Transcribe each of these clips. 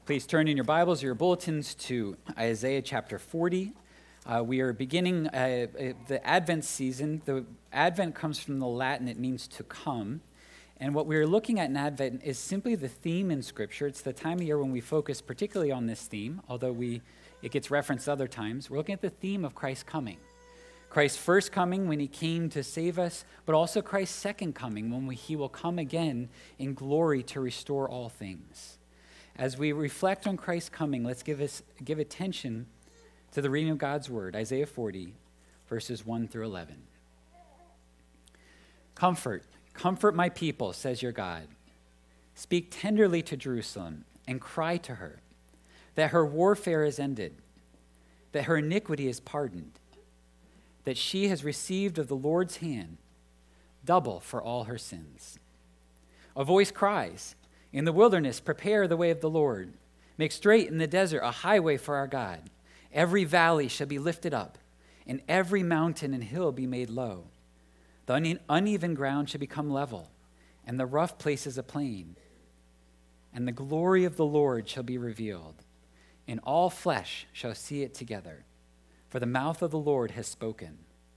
Please turn in your Bibles or your bulletins to Isaiah chapter 40. We are beginning the Advent season. The Advent comes from the Latin, it means to come. And what we're looking at in Advent is simply the theme in Scripture. It's the time of year when we focus particularly on this theme, although it gets referenced other times. We're looking at the theme of Christ's coming. Christ's first coming when he came to save us, but also Christ's second coming when he will come again in glory to restore all things. As we reflect on Christ's coming, let's give attention to the reading of God's word, Isaiah 40, verses 1 through 11. Comfort my people, says your God. Speak tenderly to Jerusalem and cry to her that her warfare is ended, that her iniquity is pardoned, that she has received of the Lord's hand double for all her sins. A voice cries, in the wilderness, prepare the way of the Lord. Make straight in the desert a highway for our God. Every valley shall be lifted up, and every mountain and hill be made low. The uneven ground shall become level, and the rough places a plain. And the glory of the Lord shall be revealed, and all flesh shall see it together, for the mouth of the Lord has spoken.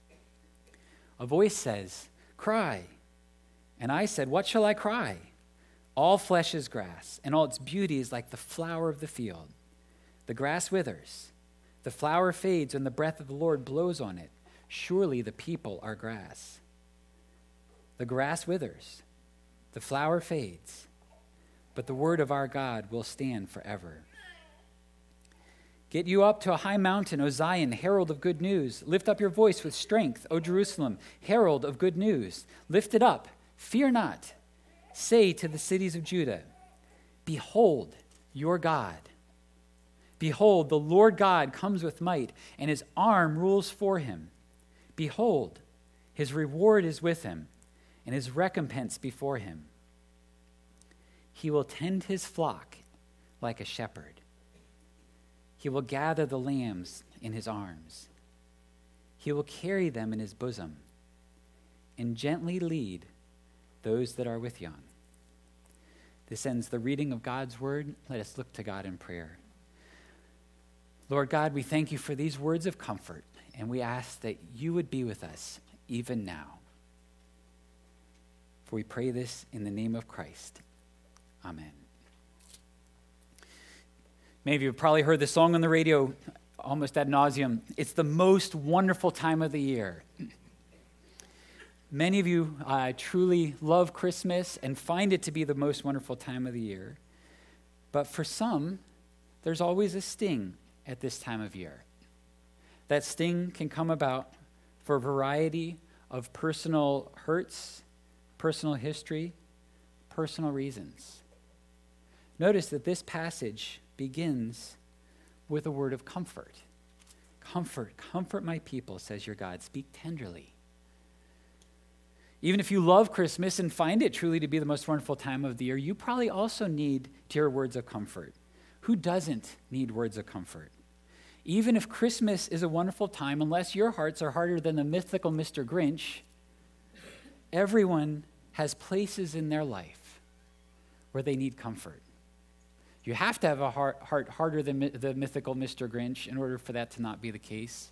A voice says, cry. And I said, what shall I cry? All flesh is grass, and all its beauty is like the flower of the field. The grass withers, the flower fades when the breath of the Lord blows on it. Surely the people are grass. The grass withers, the flower fades, but the word of our God will stand forever. Get you up to a high mountain, O Zion, herald of good news. Lift up your voice with strength, O Jerusalem, herald of good news. Lift it up, fear not. Say to the cities of Judah, behold your God. Behold, the Lord God comes with might, and his arm rules for him. Behold, his reward is with him, and his recompense before him. He will tend his flock like a shepherd. He will gather the lambs in his arms. He will carry them in his bosom, and gently lead those that are with young. This ends the reading of God's word. Let us look to God in prayer. Lord God, we thank you for these words of comfort, and we ask that you would be with us even now. For we pray this in the name of Christ. Amen. Many of you have probably heard the song on the radio almost ad nauseum. It's the most wonderful time of the year. Many of you truly love Christmas and find it to be the most wonderful time of the year. But for some, there's always a sting at this time of year. That sting can come about for a variety of personal hurts, personal history, personal reasons. Notice that this passage begins with a word of comfort. Comfort my people, says your God. Speak tenderly. Even if you love Christmas and find it truly to be the most wonderful time of the year, you probably also need to hear words of comfort. Who doesn't need words of comfort? Even if Christmas is a wonderful time, unless your hearts are harder than the mythical Mr. Grinch, everyone has places in their life where they need comfort. You have to have a heart harder than the mythical Mr. Grinch in order for that to not be the case,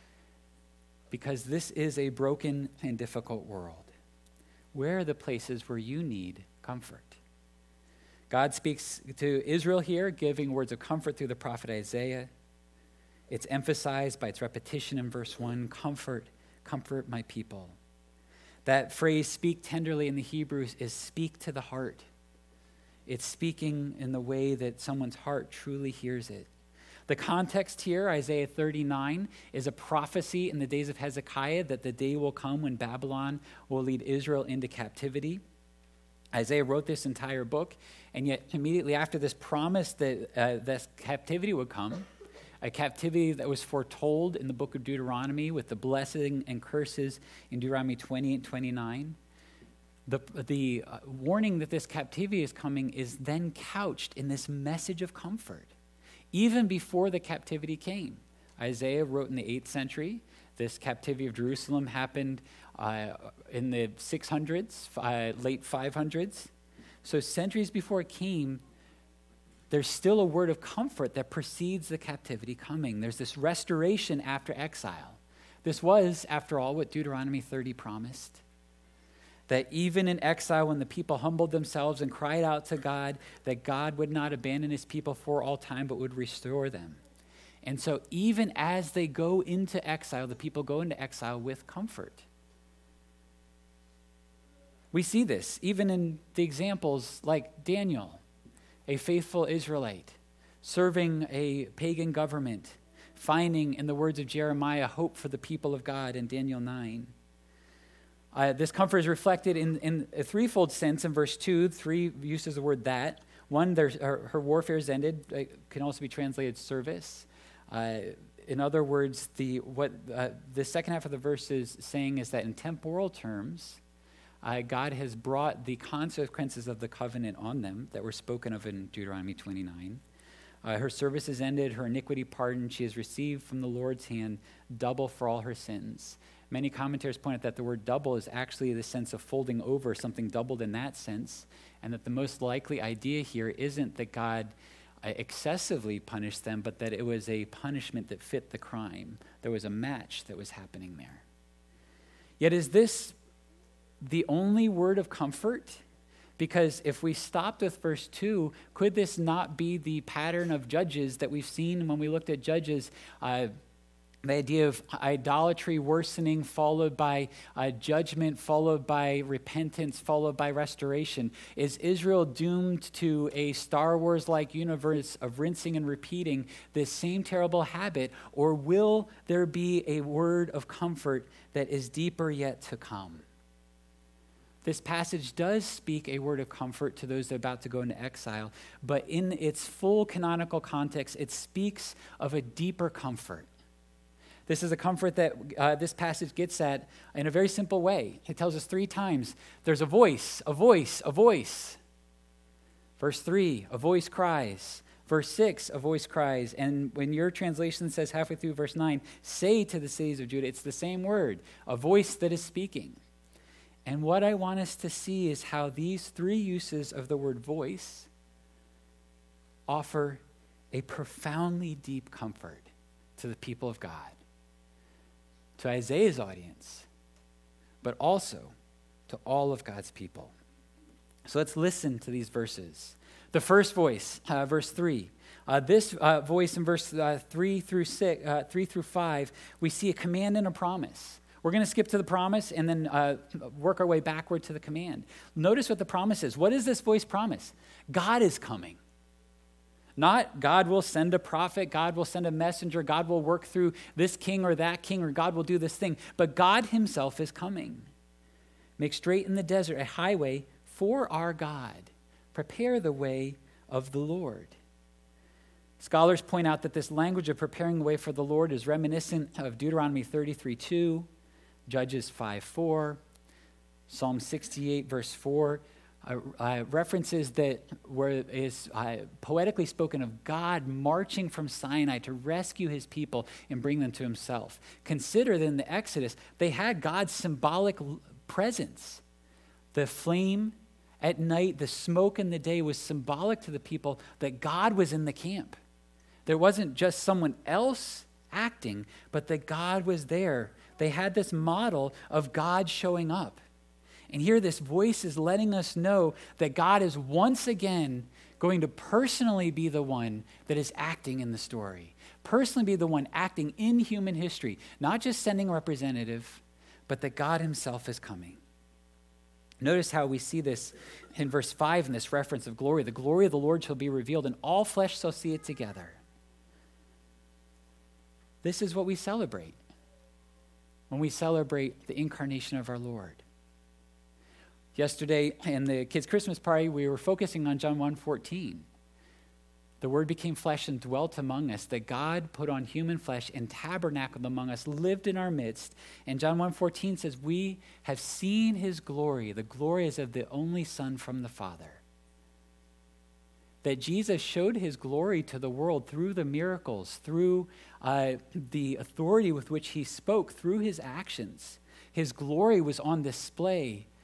because this is a broken and difficult world. Where are the places where you need comfort? God speaks to Israel here, giving words of comfort through the prophet Isaiah. It's emphasized by its repetition in verse 1, comfort my people. That phrase, speak tenderly in the Hebrew, is speak to the heart. It's speaking in the way that someone's heart truly hears it. The context here, Isaiah 39, is a prophecy in the days of Hezekiah that the day will come when Babylon will lead Israel into captivity. Isaiah wrote this entire book, and yet immediately after this promise that this captivity would come, a captivity that was foretold in the book of Deuteronomy with the blessing and curses in Deuteronomy 20 and 29, the warning that this captivity is coming is then couched in this message of comfort. Even before the captivity came. Isaiah wrote in the 8th century. This captivity of Jerusalem happened in the 600s, late 500s. So centuries before it came, there's still a word of comfort that precedes the captivity coming. There's this restoration after exile. This was, after all, what Deuteronomy 30 promised. That even in exile, when the people humbled themselves and cried out to God, that God would not abandon his people for all time, but would restore them. And so even as they go into exile, the people go into exile with comfort. We see this even in the examples like Daniel, a faithful Israelite, serving a pagan government, finding, in the words of Jeremiah, hope for the people of God in Daniel 9. This comfort is reflected in a threefold sense in verse 2. 3 uses the word that. One, her warfare is ended. It can also be translated service. In other words, what the second half of the verse is saying is that in temporal terms, God has brought the consequences of the covenant on them that were spoken of in Deuteronomy 29. Her service is ended, her iniquity pardoned. She has received from the Lord's hand double for all her sins. Many commentators point out that the word double is actually the sense of folding over, something doubled in that sense, and that the most likely idea here isn't that God excessively punished them, but that it was a punishment that fit the crime. There was a match that was happening there. Yet is this the only word of comfort? Because if we stopped with verse 2, could this not be the pattern of Judges that we've seen when we looked at Judges? The idea of idolatry worsening, followed by judgment, followed by repentance, followed by restoration. Is Israel doomed to a Star Wars-like universe of rinsing and repeating this same terrible habit, or will there be a word of comfort that is deeper yet to come? This passage does speak a word of comfort to those that are about to go into exile, but in its full canonical context, it speaks of a deeper comfort. This is a comfort that this passage gets at in a very simple way. It tells us 3 times, there's a voice, a voice, a voice. Verse 3, a voice cries. Verse 6, a voice cries. And when your translation says halfway through verse 9, say to the cities of Judah, it's the same word, a voice that is speaking. And what I want us to see is how these 3 uses of the word voice offer a profoundly deep comfort to the people of God, to Isaiah's audience, but also to all of God's people. So let's listen to these verses. The first voice, verse 3. This voice in verse 3 through 5, we see a command and a promise. We're going to skip to the promise and then work our way backward to the command. Notice what the promise is. What does this voice promise? God is coming. Not God will send a prophet, God will send a messenger, God will work through this king or that king, or God will do this thing. But God himself is coming. Make straight in the desert a highway for our God. Prepare the way of the Lord. Scholars point out that this language of preparing the way for the Lord is reminiscent of Deuteronomy 33:2, Judges 5:4, Psalm 68, verse 4, references that where is poetically spoken of God marching from Sinai to rescue his people and bring them to himself. Consider that in the Exodus, they had God's symbolic presence. The flame at night, the smoke in the day was symbolic to the people that God was in the camp. There wasn't just someone else acting, but that God was there. They had this model of God showing up. And here this voice is letting us know that God is once again going to personally be the one that is acting in the story. Personally be the one acting in human history. Not just sending a representative, but that God himself is coming. Notice how we see this in verse 5 in this reference of glory. The glory of the Lord shall be revealed, and all flesh shall see it together. This is what we celebrate when we celebrate the incarnation of our Lord. Yesterday in the kids' Christmas party, we were focusing on John 1:14. The Word became flesh and dwelt among us, that God put on human flesh and tabernacled among us, lived in our midst. And John 1:14 says, we have seen his glory. The glory is of the only Son from the Father. That Jesus showed his glory to the world through the miracles, through the authority with which he spoke, through his actions. His glory was on display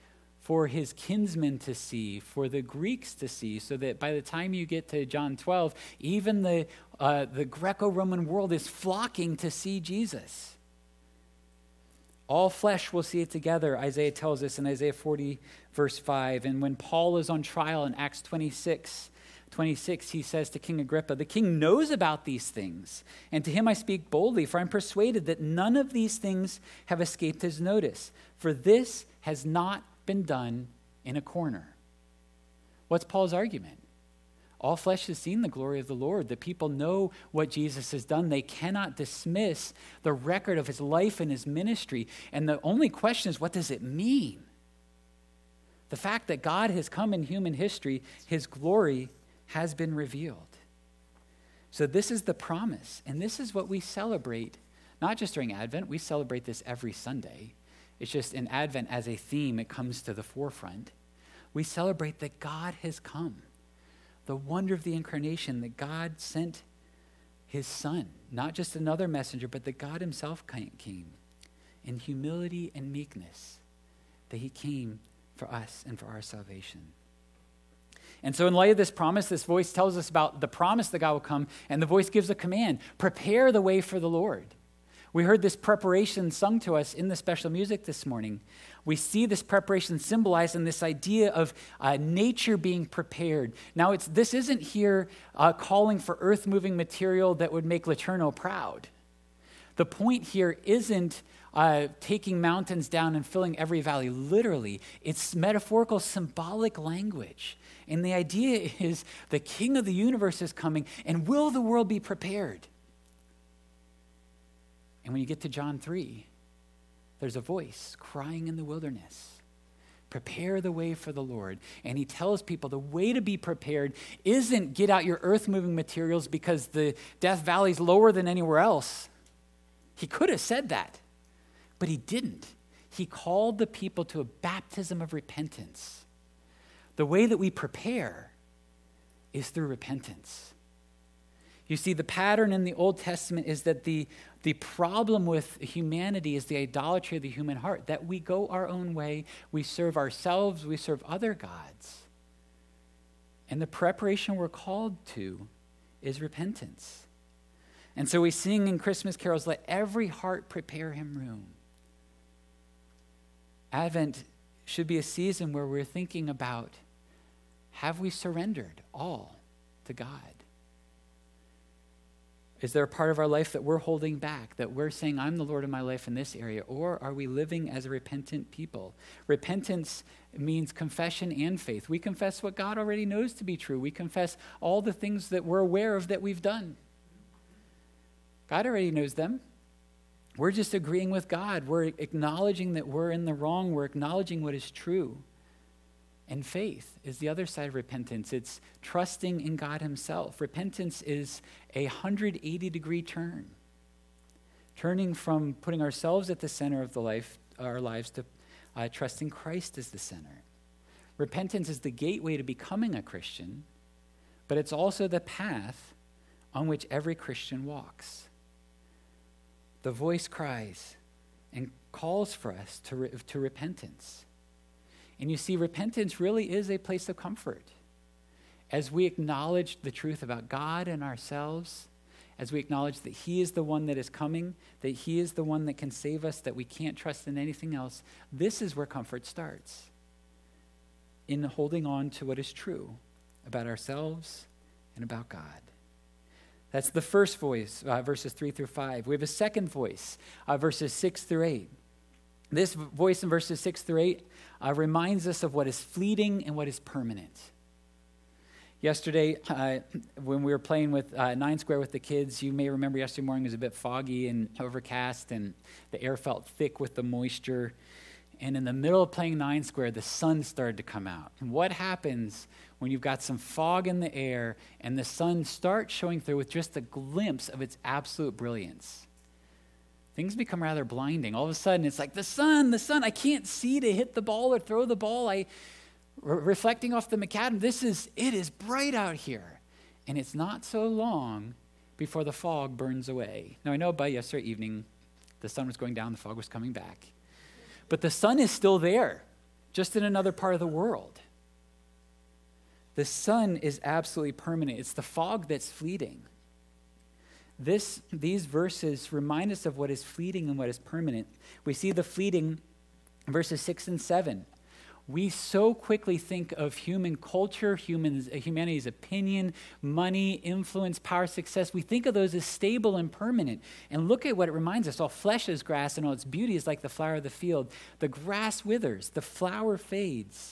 for his kinsmen to see, for the Greeks to see, so that by the time you get to John 12, even the Greco-Roman world is flocking to see Jesus. All flesh will see it together, Isaiah tells us in Isaiah 40, verse 5. And when Paul is on trial in Acts 26, he says to King Agrippa, "The king knows about these things, and to him I speak boldly, for I'm persuaded that none of these things have escaped his notice, for this has not been done in a corner." What's Paul's argument? All flesh has seen the glory of the Lord. The people know what Jesus has done. They cannot dismiss the record of his life and his ministry. And the only question is, what does it mean? The fact that God has come in human history, his glory has been revealed. So this is the promise, and this is what we celebrate, not just during Advent. We celebrate this every Sunday. It's just in Advent as a theme, it comes to the forefront. We celebrate that God has come. The wonder of the incarnation, that God sent his Son, not just another messenger, but that God himself came in humility and meekness, that he came for us and for our salvation. And so in light of this promise, this voice tells us about the promise that God will come, and the voice gives a command: prepare the way for the Lord. We heard this preparation sung to us in the special music this morning. We see this preparation symbolized in this idea of nature being prepared. Now, this isn't here calling for earth-moving material that would make Laterno proud. The point here isn't taking mountains down and filling every valley literally. It's metaphorical, symbolic language. And the idea is the King of the universe is coming, and will the world be prepared? And when you get to John 3, there's a voice crying in the wilderness, prepare the way for the Lord. And he tells people the way to be prepared isn't get out your earth-moving materials because the Death Valley is lower than anywhere else. He could have said that, but he didn't. He called the people to a baptism of repentance. The way that we prepare is through repentance. You see, the pattern in the Old Testament is that the problem with humanity is the idolatry of the human heart, that we go our own way, we serve ourselves, we serve other gods. And the preparation we're called to is repentance. And so we sing in Christmas carols, "Let every heart prepare him room." Advent should be a season where we're thinking about, have we surrendered all to God? Is there a part of our life that we're holding back, that we're saying, I'm the Lord of my life in this area? Or are we living as a repentant people? Repentance means confession and faith. We confess what God already knows to be true. We confess all the things that we're aware of that we've done. God already knows them. We're just agreeing with God. We're acknowledging that we're in the wrong. We're acknowledging what is true. And faith is the other side of repentance. It's trusting in God himself. Repentance is a 180-degree turn, turning from putting ourselves at the center of our lives to trusting Christ as the center. Repentance is the gateway to becoming a Christian, but it's also the path on which every Christian walks. The voice cries and calls for us to repentance. And you see, repentance really is a place of comfort. As we acknowledge the truth about God and ourselves, as we acknowledge that he is the one that is coming, that he is the one that can save us, that we can't trust in anything else, this is where comfort starts, in holding on to what is true about ourselves and about God. That's the first voice, verses 3 through 5. We have a second voice, verses 6 through 8. This voice in verses 6 through 8 reminds us of what is fleeting and what is permanent. Yesterday, when we were playing with 9 Square with the kids, you may remember yesterday morning was a bit foggy and overcast, and the air felt thick with the moisture. And in the middle of playing 9 Square, the sun started to come out. And what happens when you've got some fog in the air and the sun starts showing through with just a glimpse of its absolute brilliance? Things become rather blinding. All of a sudden, it's like, the sun, I can't see to hit the ball or throw the ball. Reflecting off the macadam, it is bright out here. And it's not so long before the fog burns away. Now, I know by yesterday evening, the sun was going down, the fog was coming back. But the sun is still there. just in another part of the world. The sun is absolutely permanent. It's the fog that's fleeting. These verses remind us of what is fleeting and what is permanent. We see the fleeting, verses 6 and 7. We so quickly think of human culture, humanity's opinion, money, influence, power, success. We think of those as stable and permanent. And look at what it reminds us. All flesh is grass, and all its beauty is like the flower of the field. The grass withers, the flower fades.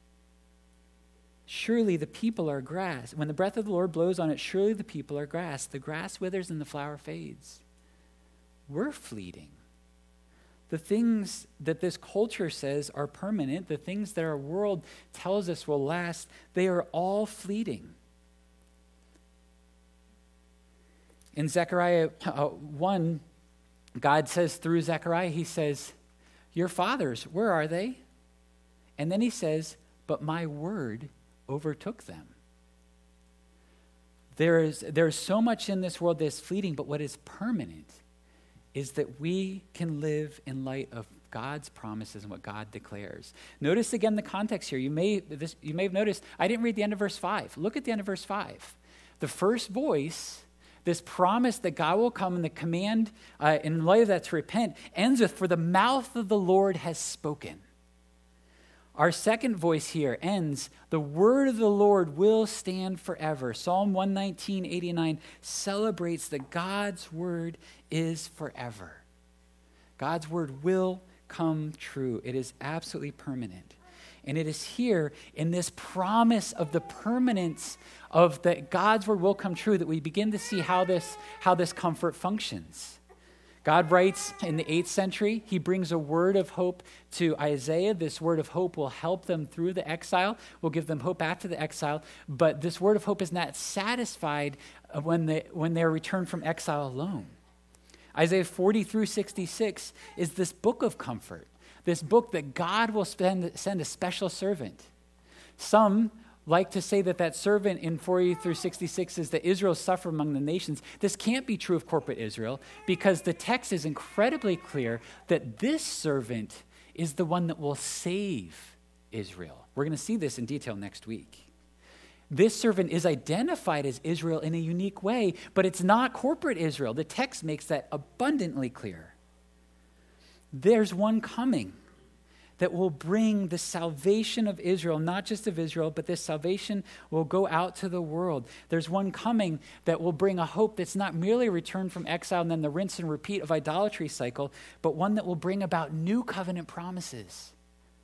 Surely the people are grass. When the breath of the Lord blows on it, surely the people are grass. The grass withers and the flower fades. We're fleeting. The things that this culture says are permanent, the things that our world tells us will last, they are all fleeting. In Zechariah 1, God says through Zechariah, he says, your fathers, where are they? And then he says, but my word overtook them. There's so much in this world that's fleeting, but what is permanent is that we can live in light of God's promises and what God declares. Notice again the context here. You may have noticed, I didn't read the end of verse 5. Look at the end of verse 5. The first voice, this promise that God will come and the command in light of that to repent, ends with, for the mouth of the Lord has spoken. Our second voice here ends, the word of the Lord will stand forever. Psalm 119:89 celebrates that God's word is forever. God's word will come true. It is absolutely permanent. And it is here in this promise of the permanence of that God's word will come true that we begin to see how this comfort functions. God writes in the 8th century, he brings a word of hope to Isaiah. This word of hope will help them through the exile, will give them hope after the exile. But this word of hope is not satisfied when they're returned from exile alone. Isaiah 40 through 66 is this book of comfort, this book that God will send a special servant. Some like to say that servant in 40 through 66 is that Israel suffer among the nations. This can't be true of corporate Israel because the text is incredibly clear that this servant is the one that will save Israel. We're going to see this in detail next week. This servant is identified as Israel in a unique way, but it's not corporate Israel. The text makes that abundantly clear. There's one coming that will bring the salvation of Israel, not just of Israel, but this salvation will go out to the world. There's one coming that will bring a hope that's not merely a return from exile and then the rinse and repeat of idolatry cycle, but one that will bring about new covenant promises.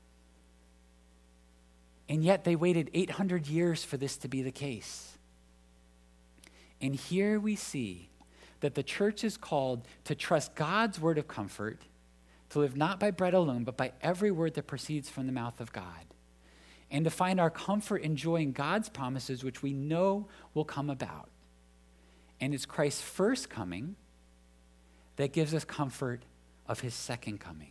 And yet they waited 800 years for this to be the case. And here we see that the church is called to trust God's word of comfort, to live not by bread alone, but by every word that proceeds from the mouth of God, and to find our comfort in joy in God's promises, which we know will come about. And it's Christ's first coming that gives us comfort of his second coming.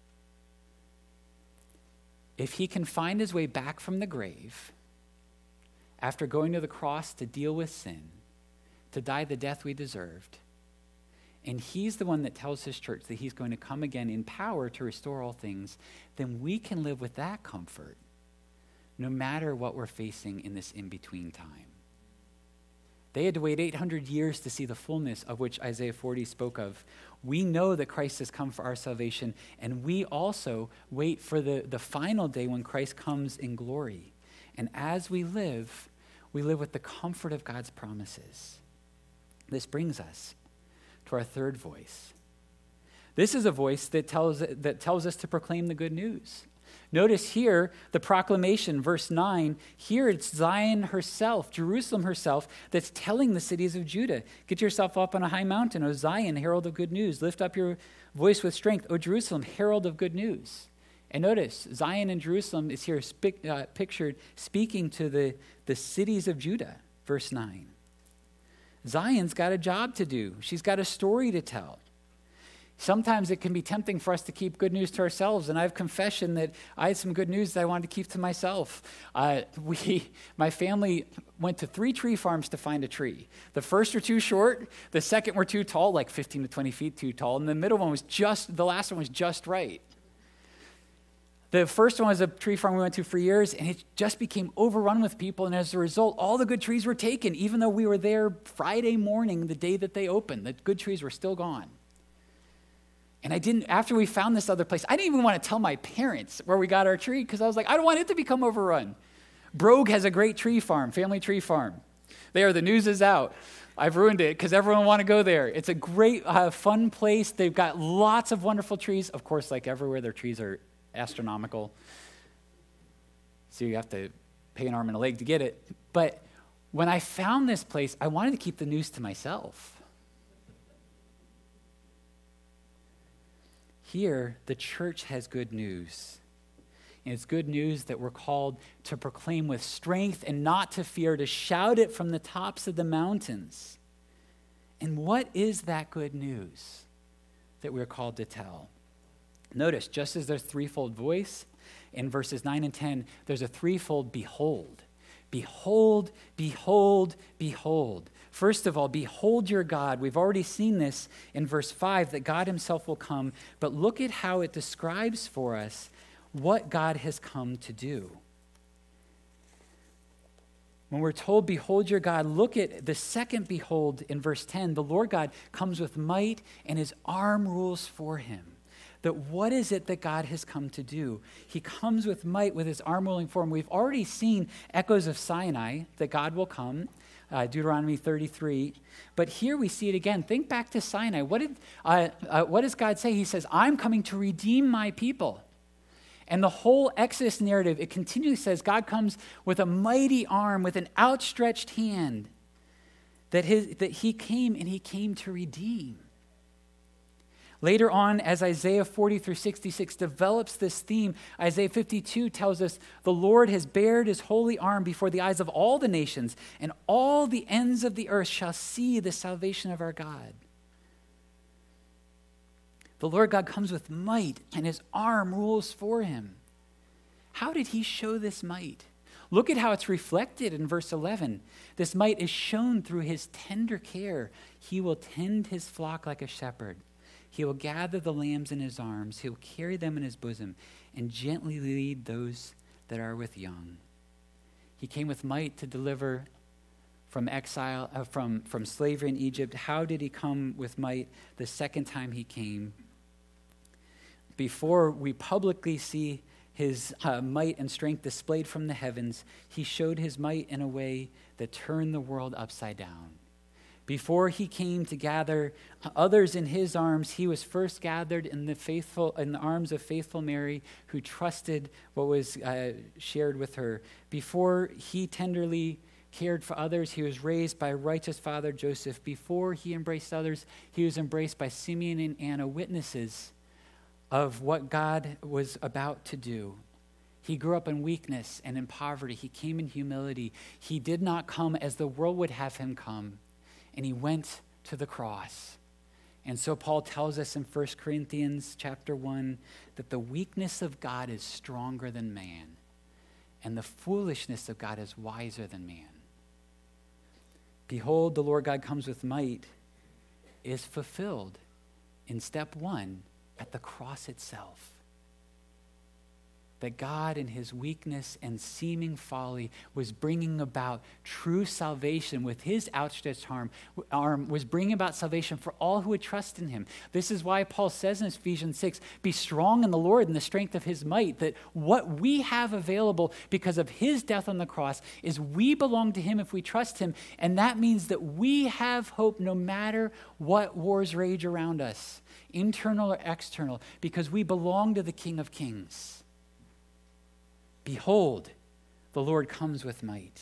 If he can find his way back from the grave after going to the cross to deal with sin, to die the death we deserved, and he's the one that tells his church that he's going to come again in power to restore all things, then we can live with that comfort no matter what we're facing in this in-between time. They had to wait 800 years to see the fullness of which Isaiah 40 spoke of. We know that Christ has come for our salvation, and we also wait for the final day when Christ comes in glory. And as we live with the comfort of God's promises. This brings us to our third voice. This is a voice that tells us to proclaim the good news. Notice here the proclamation, verse 9. Here it's Zion herself, Jerusalem herself, that's telling the cities of Judah, get yourself up on a high mountain, O Zion, herald of good news. Lift up your voice with strength, O Jerusalem, herald of good news. And notice, Zion and Jerusalem is here pictured speaking to the cities of Judah, verse 9. Zion's got a job to do. She's got a story to tell. Sometimes it can be tempting for us to keep good news to ourselves, and I have confession that I had some good news that I wanted to keep to myself. My family went to 3 tree farms to find a tree. The first were too short, the second were too tall, like 15 to 20 feet too tall, and the last one was just right. The first one was a tree farm we went to for years, and it just became overrun with people. And as a result, all the good trees were taken, even though we were there Friday morning, the day that they opened. The good trees were still gone. And after we found this other place, I didn't even want to tell my parents where we got our tree because I was like, I don't want it to become overrun. Brogue has a great tree farm, family tree farm. The news is out. I've ruined it because everyone want to go there. It's a great, fun place. They've got lots of wonderful trees. Of course, like everywhere, their trees are astronomical. So you have to pay an arm and a leg to get it. But when I found this place, I wanted to keep the news to myself. Here, the church has good news. And it's good news that we're called to proclaim with strength and not to fear, to shout it from the tops of the mountains. And what is that good news that we're called to tell? Notice, just as there's threefold voice, in verses 9 and 10, there's a threefold behold. Behold, behold, behold. First of all, behold your God. We've already seen this in verse 5, that God himself will come. But look at how it describes for us what God has come to do. When we're told, behold your God, look at the second behold in verse 10. The Lord God comes with might, and his arm rules for him. That what is it that God has come to do? He comes with might, with his arm ruling for him. We've already seen echoes of Sinai, that God will come, Deuteronomy 33. But here we see it again. Think back to Sinai. What does God say? He says, I'm coming to redeem my people. And the whole Exodus narrative, it continually says God comes with a mighty arm, with an outstretched hand, that he came, and he came to redeem. Later on, as Isaiah 40 through 66 develops this theme, Isaiah 52 tells us, the Lord has bared his holy arm before the eyes of all the nations, and all the ends of the earth shall see the salvation of our God. The Lord God comes with might, and his arm rules for him. How did he show this might? Look at how it's reflected in verse 11. This might is shown through his tender care. He will tend his flock like a shepherd. He will gather the lambs in his arms. He will carry them in his bosom and gently lead those that are with young. He came with might to deliver from exile, from slavery in Egypt. How did he come with might the second time he came? Before we publicly see his might and strength displayed from the heavens, he showed his might in a way that turned the world upside down. Before he came to gather others in his arms, he was first gathered in the arms of faithful Mary, who trusted what was shared with her. Before he tenderly cared for others, he was raised by righteous father Joseph. Before he embraced others, he was embraced by Simeon and Anna, witnesses of what God was about to do. He grew up in weakness and in poverty. He came in humility. He did not come as the world would have him come. And he went to the cross. And so Paul tells us in 1 Corinthians chapter 1 that the weakness of God is stronger than man, and the foolishness of God is wiser than man. Behold, the Lord God comes with might is fulfilled in step 1 at the cross itself. That God in his weakness and seeming folly was bringing about true salvation with his outstretched arm, was bringing about salvation for all who would trust in him. This is why Paul says in Ephesians 6, be strong in the Lord and the strength of his might, that what we have available because of his death on the cross is we belong to him if we trust him, and that means that we have hope no matter what wars rage around us, internal or external, because we belong to the King of Kings. Behold, the Lord comes with might.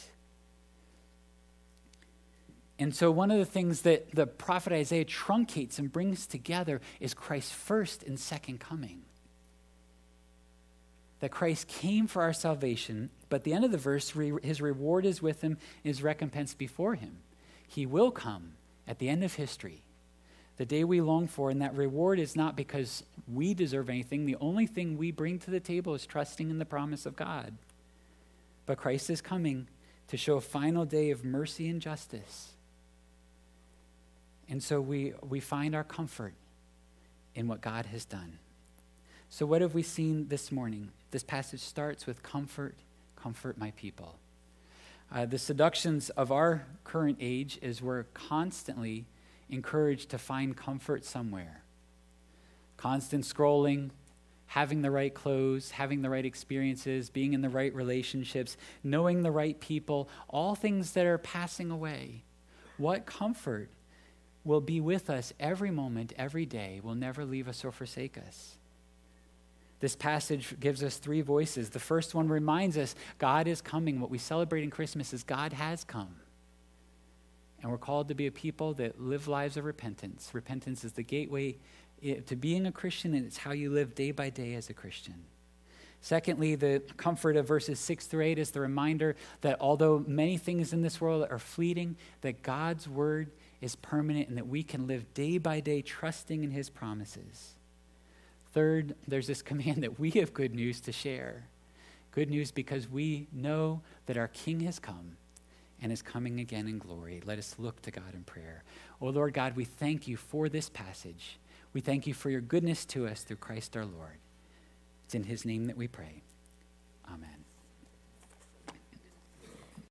And so one of the things that the prophet Isaiah truncates and brings together is Christ's first and second coming. That Christ came for our salvation, but at the end of the verse, his reward is with him, his recompense before him. He will come at the end of history, the day we long for, and that reward is not because we deserve anything. The only thing we bring to the table is trusting in the promise of God. But Christ is coming to show a final day of mercy and justice. And so we find our comfort in what God has done. So what have we seen this morning? This passage starts with comfort, comfort my people. The seductions of our current age is we're constantly encouraged to find comfort somewhere. Constant scrolling, having the right clothes, having the right experiences, being in the right relationships, knowing the right people, all things that are passing away. What comfort will be with us every moment, every day, will never leave us or forsake us. This passage gives us three voices. The first one reminds us God is coming. What we celebrate in Christmas is God has come. And we're called to be a people that live lives of repentance. Repentance is the gateway to being a Christian, and it's how you live day by day as a Christian. Secondly, the comfort of verses 6 through 8 is the reminder that although many things in this world are fleeting, that God's word is permanent and that we can live day by day trusting in his promises. Third, there's this command that we have good news to share. Good news because we know that our King has come and is coming again in glory. Let us look to God in prayer. Oh, Lord God, we thank you for this passage. We thank you for your goodness to us through Christ our Lord. It's in his name that we pray.